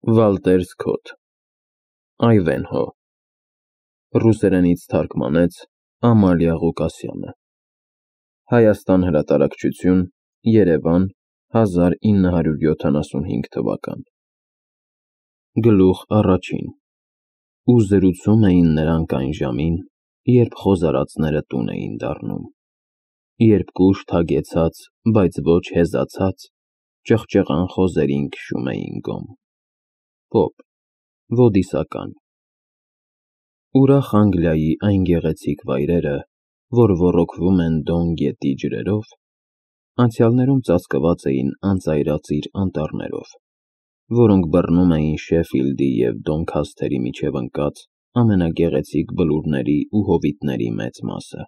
Վալտեր Սքոթ Այվենհո Ռուսերենից թարգմանեց Ամալիա Ղուկասյանը Հայաստան հրատարակչություն Երևան 1975 թվական Գլուխ առաջին Ու զրուցում էին նրանք այն ժամին, երբ խոզարածները տուն էին դառնում, երբ կուշտ հագեցած, բայց ոչ հեզացած, ճղճղան խոզերին քշում էին գոմ։ Պոպ, Ոդիսական Ուրախ Անգլիայի այն գեղեցիկ վայրերը, որ ոռոգվում են Դոն գետի ջրերով, անցյալներում ծածկված էին անծայրածիր անտառներով, որոնք բռնում էին Շեֆիլդի և Դոնքասթերի միջև ընկած ամենագեղեցիկ բլուրների ու հովիտների մեծ մասը։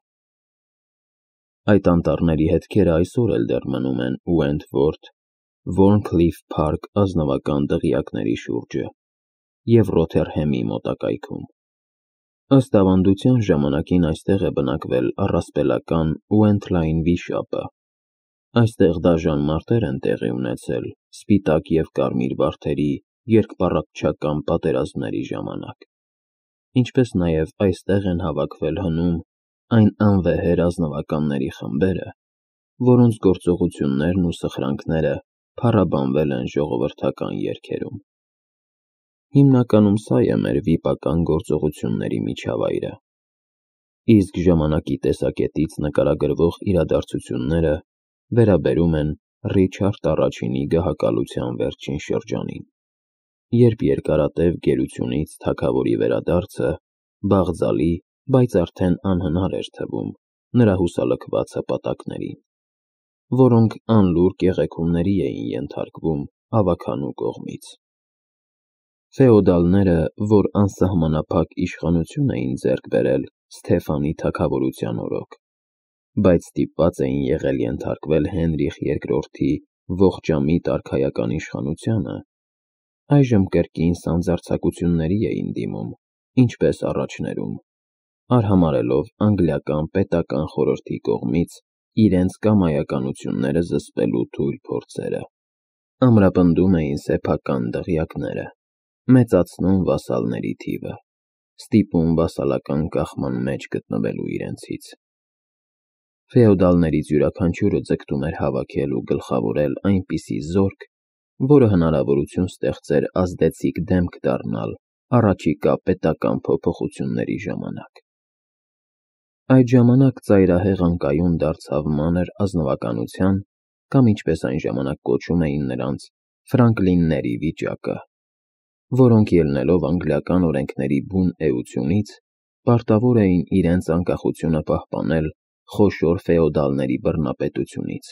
Այդ անտառների հետքերը այսօր էլ դեռ մնում են Ուենթվորթ, Վորնքլիֆ Փարք ազնվական դղյակների շուրջը և Ռոթերհեմի մոտակայքում։ Ըստ ավանդության ժամանակին այստեղ է բնակվել առասպելական Ուենթլայն վիշապը։ Այստեղ դաժան մարտեր են տեղի ունեցել սպիտակ և կարմիր վարդերի երկպառակտչական պատերազմների ժամանակ, ինչպես նաև այստեղ են հավաքվել հնում այն անվեհեր ազնվականների խմբերը, որոնց գործողություններն ու սխրանքները փառաբանվել են ժողովրդական երգերում։ Հիմնականում սա է մեր վիպական գործողությունների միջավայրը, իսկ ժամանակի տեսակետից նկարագրվող իրադարձությունները վերաբերում են Ռիչարդ I-ի գահակալության վերջին շրջանին, երբ երկարատև գերությունից թագավորի վերադարձը բաղձալի, բայց արդեն անհնար էր թվում նրա հուսալքված հպատակներին, որոնք անլուր կեղեքումների էին ենթարկվում ավագանու կողմից։ Ֆեոդալները, որ անսահմանափակ իշխանություն էին ձեռք բերել Ստեֆանի թագավորության օրոք, բայց ստիպված էին եղել ենթարկվել Հենրիխ II-ի ողջամիտ արքայական իշխանությանը, այժմ կրկին սանձարձակությունների էին դիմում, ինչպես առաջներում, արհամարհելով անգլիական պետական խորհրդի կողմից իրենց կամայականությունները զսպելու թույլ փորձերը, ամրապնդում էին սեփական դղյակները, մեծացնում վասալների թիվը, ստիպում վասալական կախման մեջ գտնվելու իրենցից։ Ֆեոդալներից յուրաքանչյուրը ձգտում էր հավաքել ու գլխավորել այնպիսի զորք, որը հնարավորություն ստեղծեր ազդեցիկ դեմք դառնալ առաջիկա պետական փոփոխությունների ժամանակ։ Այդ ժամանակ ծայրահեղ անկայուն դարձավ մանր ազնվականության կամ ինչպես այն ժամանակ կոչում էին նրանց Ֆրանկլինների վիճակը, որոնք ելնելով անգլիական օրենքների բուն էությունից, պարտավոր էին իրենց անկախությունը պահպանել խոշոր ֆեոդալների բռնապետությունից։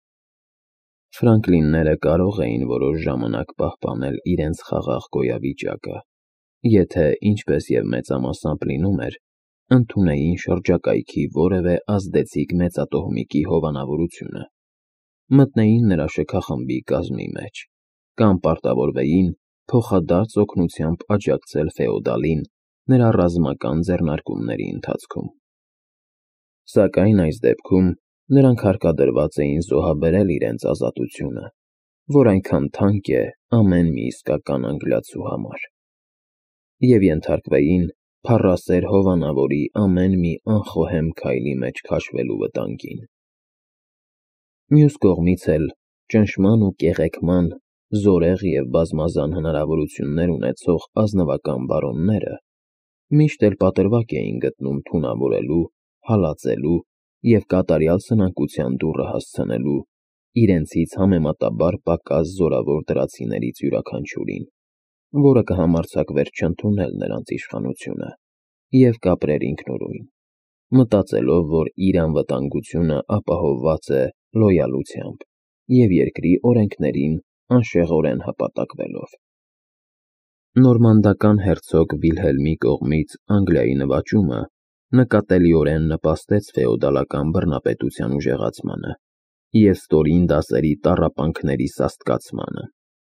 Ֆրանկլինները կարող էին որոշ ժամանակ պահպանել իրենց խաղաղ գոյավիճակը, եթե, ինչպես և մեծամասամբ լինում էր, ընդունեին շրջակայքի որևէ ազդեցիկ մեծատոհմիկի հովանավորությունը, մտնեին նրա շքախմբի կազմի մեջ, կամ պարտավորվեին փոխադարձ օգնությամբ աջակցել ֆեոդալին նրա ռազմական ձեռնարկումների ընթացքում։ Սակայն այս դեպքում նրանք հարկադրված էին զոհաբերել իրենց ազատությունը, որ այնքան թանկ է ամեն մի իսկական անգլիացու համար, և ենթարկվեին փառասեր հովանավորի ամեն մի անխոհեմ քայլի մեջ քաշվելու վտանգին։ Մյուս կողմից էլ ճնշման ու կեղեքման զորեղ և բազմազան հնարավորություններ ունեցող ազնվական բարոնները միշտ էլ պատրվակ էին գտնում թունավորելու, հալածելու և կատարյալ սնանկության դուռը հասցնելու իրենցից համեմատաբար պակաս զորավոր դրացիներից յուրաքանչյուրին, որը կհամարձակվեր չընդունել նրանց իշխանությունը և կապրեր ինքնուրույն, մտածելով, որ իր անվտանգությունը ապահովված է լոյալությամբ և երկրի օրենքներին անշեղորեն հպատակվելով։ Նորմանդական հերցոգ Վիլհելմի կողմից Անգլիայի նվաճումը նկատելիորեն նպաստեց ֆեոդալական բռնապետության ուժեղացմանը և ստորին դասերի տառապանքների սաստկացմանը։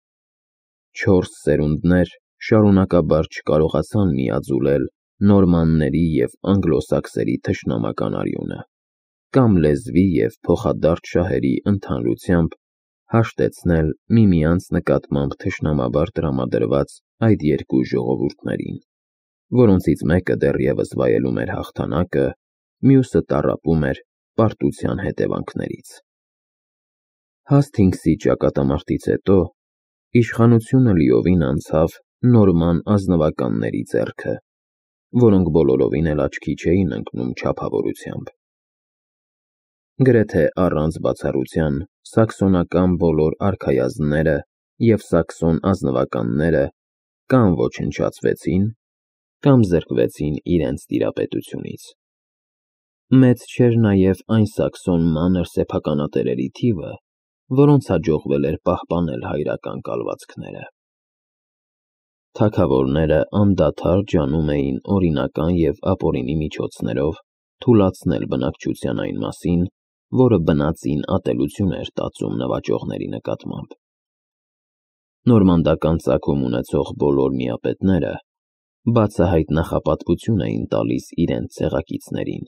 4 սերունդներ շարունակաբար չկարողացան միաձուլել նորմանների և անգլոսաքսերի թշնամական արյունը, կամ լեզվի և փոխադարձ շահերի ընդհանրությամբ հաշտեցնել միմյանց նկատմամբ թշնամաբար տրամադրված այդ երկու ժողովուրդներին, որոնցից մեկը դեռևս վայելում էր հաղթանակը, մյուսը տառապում էր պարտության հետևանքներից։ Հասթինգսի ճակատամարտից հետո իշխանությունը լիովին անցավ նորման ազնվականների ձեռքը, որոնք բոլորովին էլ աչքի չէին ընկնում չափավորությամբ։ Գրեթե առանց բացառության սաքսոնական բոլոր արքայազնները և սաքսոն ազնվականները կամ ոչնչացվեցին, կամ զրկվեցին իրենց տիրապետությունից։ Մեծ չէր նաև այն սաքսոն մանր սեփականատերերի թիվը, որոնց հաջողվել էր պահպանել հայրական կալվածքները։ Թագավորները անդադար ջանում էին օրինական և ապօրինի միջոցներով թուլացնել բնակչության այն մասին, որը բնածին ատելություն էր տածում նվաճողների նկատմամբ։ Նորմանդական ծագում ունեցող բոլոր միապետները բացահայտ նախապատվություն էին տալիս իրենց ցեղակիցներին։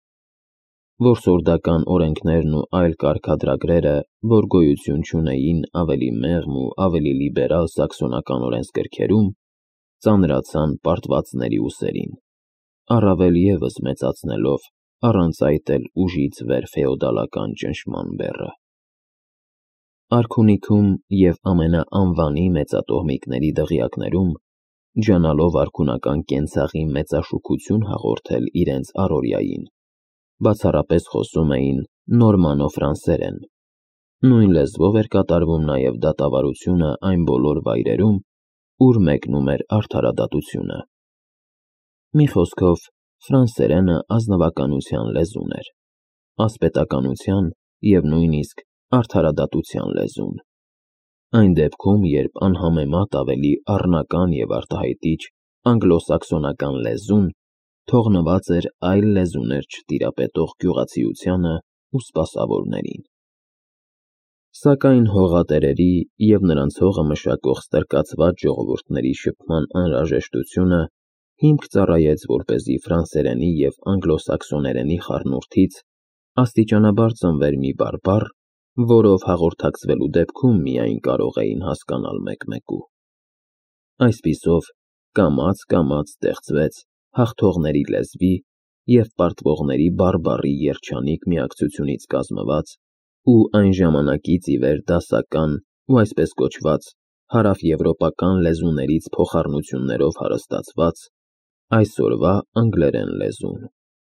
Որսորդական օրենքներն ու այլ կարգադրագրերը, որ գոյություն չունեին ավելի մեղմ ու ավելի լիբերալ սաքսոնական օրենսգրքերում, ծանրացան պարտվածների ուսերին, առավել ևս մեծացնելով առանց այդ էլ ուժից վեր ֆեոդալական ճնշման բեռը։ Արքունիքում և ամենաանվանի մեծատոհմիկների դղյակներում, ջանալով արքունական կենցաղի մեծաշուքություն հաղորդել իրենց առօրյային, բացառապես խոսում էին նորմանո-ֆրանսերեն, նույն լեզվով էր կատարվում նաև դատավարությունը այն բոլոր վայրերում, ուր մեկնում էր արդարադատությունը։ Մի խոսքով, ֆրանսերենը ազնվականության լեզուն էր, ասպետականության և նույնիսկ արդարադատության լեզուն։ Այն դեպքում, երբ անհամեմատ ավելի առնական և արտահայտիչ անգլոսաքսոնական լեզուն թողնված էր այլ լեզուներ չտիրապետող գյուղացիությանը ու սպասավորներին։ Սակայն հողատերերի և նրանց հողը մշակող ստրկացված ժողովուրդների շփման անհրաժեշտությունը հիմք ծառայեց, որպեսզի ֆրանսերենի և անգլոսաքսոներենի խառնուրդից աստիճանաբար ծնվեր մի բարբառ, որով հաղորդակցվելու դեպքում միայն կարող էին հասկանալ մեկ-մեկու։ Այսպիսով, կամաց-կամաց ստեղծվեց հաղթողների լեզվի և պարտվողների բարբառի երջանիկ միակցությունից կազմված ու այն ժամանակից ի վեր դասական ու այսպես կոչված հարավեվրոպական լեզուներից փոխառնություններով հարստացված այսօրվա անգլերեն լեզուն։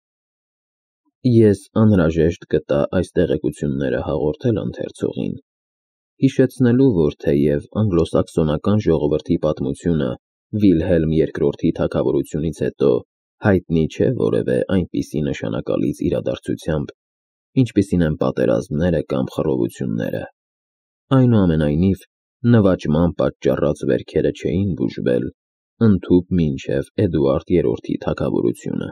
Ես անհրաժեշտ գտա այս տեղեկությունները հաղորդել ընթերցողին, հիշեցնելու, որ թեև անգլոսաքսոնական ժողովրդի պատմությունը Վիլհելմ II թագավորությունից հետո հայտնի չէ որևէ այնպիսի նշանակալից իրադարձությամբ, ինչպիսին են պատերազմները կամ խռովությունները, այնուամենայնիվ նվաճման պատճառած վերքերը չէին բուժվել ընդհուպ մինչև Էդուարդ III թագավորությունը։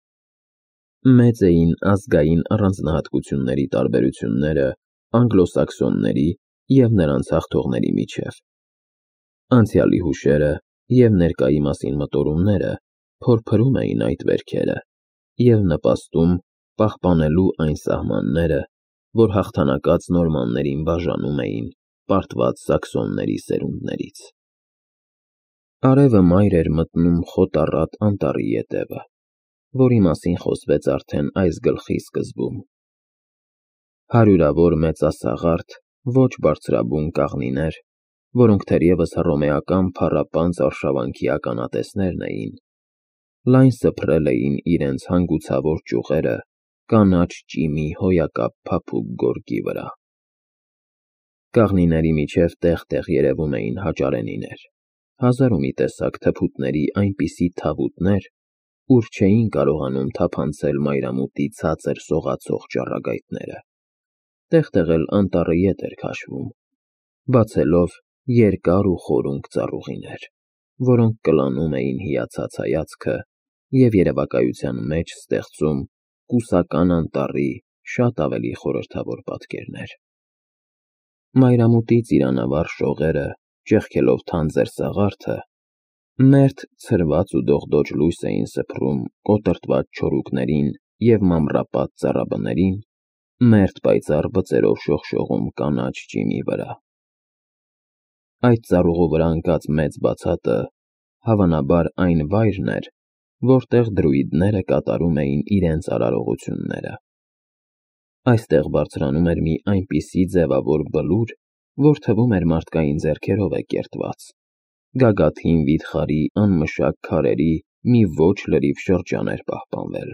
Մեծ էին ազգային առանձնահատկությունների տարբերությունները անգլոսաքսոնների և նրանց հաղթողների միջև։ Անցյալի հուշերը և ներկայի մասին մտորումները փորփրում էին այդ վերքերը և նպաստում պահպանելու այն սահմանները, որ հաղթանակած նորմաններին բաժանում էին պարտված սաքսոնների սերունդներից։ Արևը մայր էր մտնում խոտառատ անտառի ետևը, որի մասին խոսվեց արդեն այս գլխի սկզբում։ Հարյուրավոր մեծասաղարթ, ոչ բարձրաբուն կաղնիներ, որոնք թերևս հռոմեական փառապանծ արշավանքի ականատեսներն էին, լայն սփռել էին իրենց հանգուցավոր ճյուղերը կանաչ ճիմի հոյակապ փափուկ գորգի վրա։ Կաղնիների միջև տեղ-տեղ երևում էին հաճարենիներ, հազար ու մի տեսակ թփուտների այնպիսի թավուտներ, ուր չէին կարողանում թափանցել մայրամուտի ցածր սողացող ճառագայթները։ Տեղ-տեղ էլ անտառը ետ էր քաշվում, բացելով երկար ու խորունկ ծառուղիներ, որոնք կլանում էին հիացած հայացքը և երևակայության մեջ ստեղծում կուսական անտառի շատ ավելի խորհրդավոր պատկերներ։ Մայրամուտի ծիրանավառ շողերը, ճեղքելով թանձր սաղարթը, մերթ ցրված ու դողդոջ լույս էին սփռում կոտրտված չորուկներին և մամռապատ ծառաբներին, մերթ պայծառ բծերով շողշողում կանաչ ջիմի վրա։ Այդ ծառուղու վրա ընկած մեծ բացատը հավանաբար այն վայրն էր, որտեղ դրուիդները կատարում էին իրենց արարողությունները։ Այստեղ բարձրանում էր մի այնպիսի ձևավոր բլուր, որ թվում էր մարդկային ձեռքերով է կերտված։ Գագաթին վիթխարի անմշակ քարերի մի ոչ լրիվ շրջան էր պահպանվել։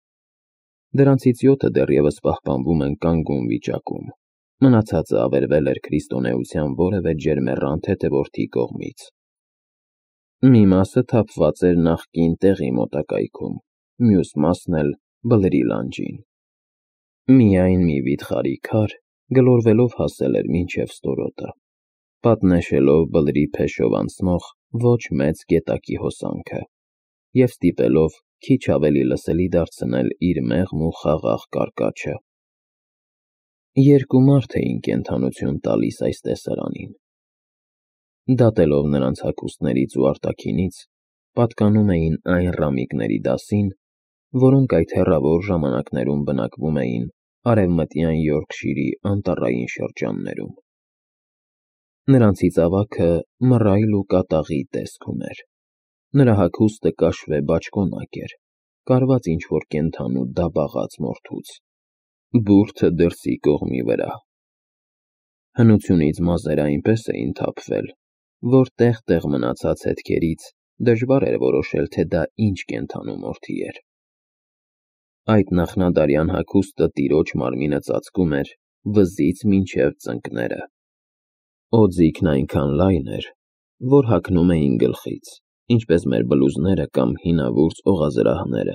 Դրանցից 7-ը դեռևս պահպանվում են կանգուն վիճակում, մնացածը ավերվել էր քրիստոնեության որևէ ջերմեռան թեթևորդի կողմից։ Մի մասը թափված էր նախկին տեղի մոտակայքում, մյուս մասն էլ բլրի լանջին։ Միայն մի վիթխարի քար գլորվելով հասել էր մինչև ստորոտը, պատնեշելով բլրի փեշով անցնող ոչ մեծ գետակի հոսանքը և ստիպելով քիչ ավելի լսելի դարձնել իր մեղմ ու խաղաղ կարկաչը։ Երկու մարդ էին կենդանություն տալիս այս տեսարանին։ Դատելով նրանց հագուստներից ու արտաքինից, պատկանում էին այն ռամիկների դասին, որոնք այդ հեռավոր ժամանակներում բնակվում էին արևմտյան Յորքշիրի անտառային շրջաններում։ Նրանցից ավագը մռայլ ու կատաղի տեսք ուներ։ Նրա հագուստը կաշվե բաճկոնակ էր, կարված ինչ-որ կենդանու դաբաղած մորթուց, բուրդը դրսի կողմի վրա։ Հնությունից մազերը այնպես էին թափվել, որ տեղ-տեղ մնացած հետքերից դժվար էր որոշել, թե դա ինչ կենդանու մորթի էր։ Այդ նախնադարյան հագուստը տիրոջ մարմինը ծածկում էր վզից մինչև ծնկները։ Օձիքն այնքան լայն էր, որ հագնում էին գլխից, ինչպես մեր բլուզները կամ հինավուրց օղազրահները։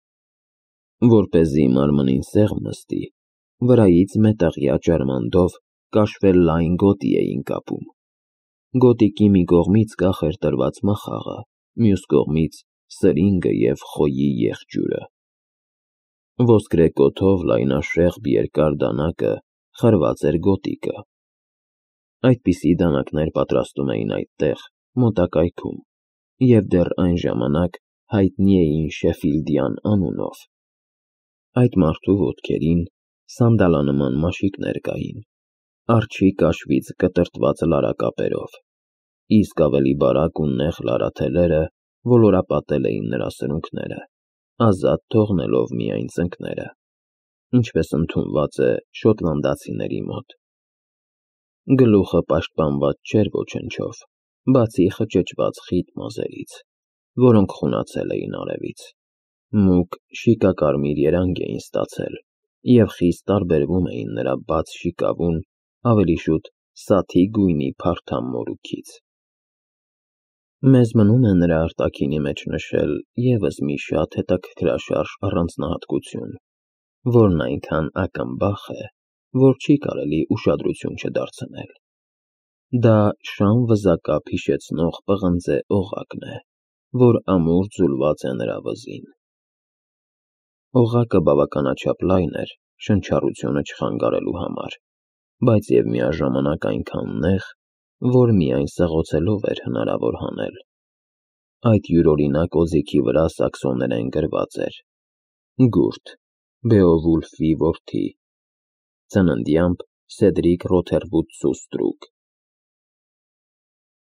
Որպեսզի մարմնին սեղմ նստի, վրայից մետաղյա ջարմանդով կաշվե լայն գոտի էին կապում։ Գոտիկի մի կողմից կախ էր տրված մախաղը, մյուս կողմից սրինգը և խոյի եղջյուրը։ Ոսկրե կոթով լայնաշեղբ երկար դանակը խրված էր գոտիկը։ Այդպիսի դանակներ պատրաստում էին այդտեղ, մոտակայքում, և դեռ այն ժամանակ հայտնի էին Շեֆիլդյան անունով։ Այդ մարդու ոտքերին սանդալանման մաշիկներ կային, արջի կաշվից կտրտված լարակապերով, իսկ ավելի բարակ ու նեղ լարաթելերը ոլորապատել էին նրա սրունքները, ազատ թողնելով միայն ծնկները, ինչպես ընդունված է շոտլանդացիների մոտ։ Գլուխը պաշտպանված չէր ոչնչով, բացի խճճված խիտ մազերից, որոնք խունացել էին արևից, մուգ շիկակարմիր երանգ էին ստացել և խիստ տարբերվում էին նրա բաց շիկավուն, ավելի շուտ սաթի գույնի փարթամ մորուքից։ Մեզ մնում է նրա արտաքինի մեջ նշել ևս մի շատ հետաքրքրաշարժ առանձնահատկություն, որն այնքան ակմբախ է, որ չի կարելի ուշադրություն չդարձնել։ Դա շան վզակապ հիշեցնող պղնձե օղակն է, որ ամուր ձուլված է նրա վզին։ Օղակը բավականաչափ լայն էր շնչառությունը չխանգարելու համար, բայց և միաժամանակ այնքան նեղ, որ միայն սղոցելով էր հնարավոր հանել։ Այդ յուրօրինակ օձիքի վրա սաքսոներեն գրված էր. «Գուրտ, Բեովուլֆի որդի, ծննդյամբ Սեդրիկ Ռոթերվուդ Սուստրուկ»։